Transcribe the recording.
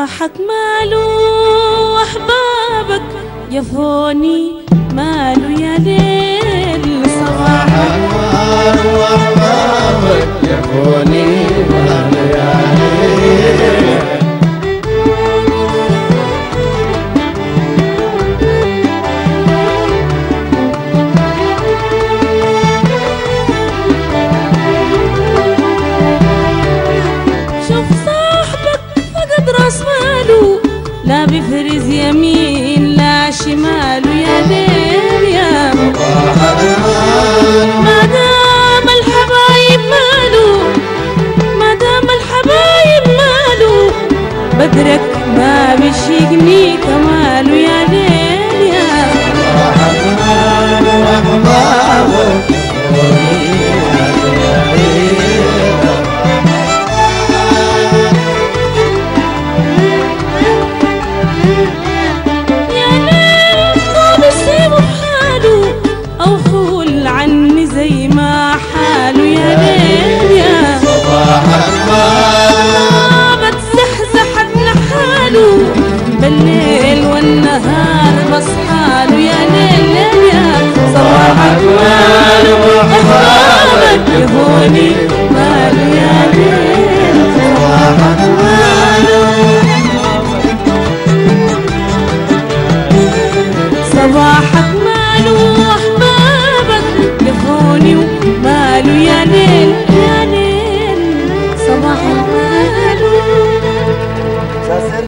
صباحك ماله واحبابك جفوني ماله يا ليل. صباحك ماله واحبابك جفوني ماله يا ليل. لا بفرز يمين لا شمال يا ليل يا ما دام الحبايب مالو، ما دام الحبايب مالو بدرك ما بيشيقني كماله يا ليل يا بالليل والنهار بصحاله يا ليل يا صباحك ماله واحبابك جفوني ماله يا ليل. صباحك ماله صباح